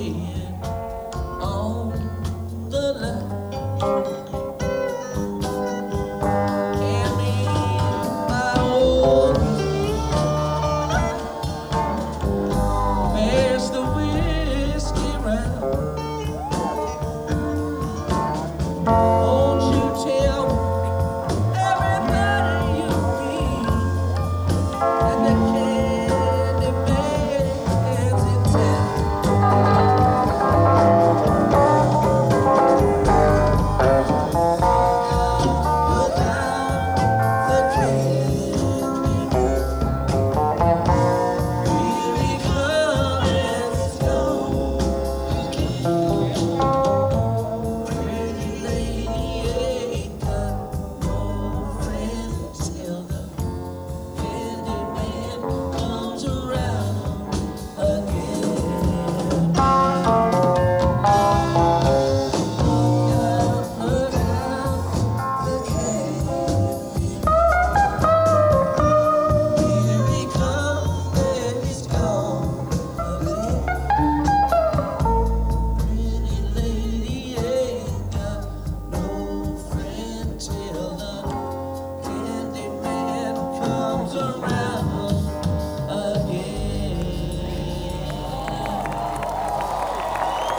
laying on the line. Hand me my old pass the whiskey round. Won't you tell everybody you meet and the candy man's in town? Look out, the candy really come and it's gone again. Pretty lady ain't got no friends till the candy man comes around again. Look out, the candy. Here he comes and he's gone again. Pretty lady ain't got no friend till the candy man comes around.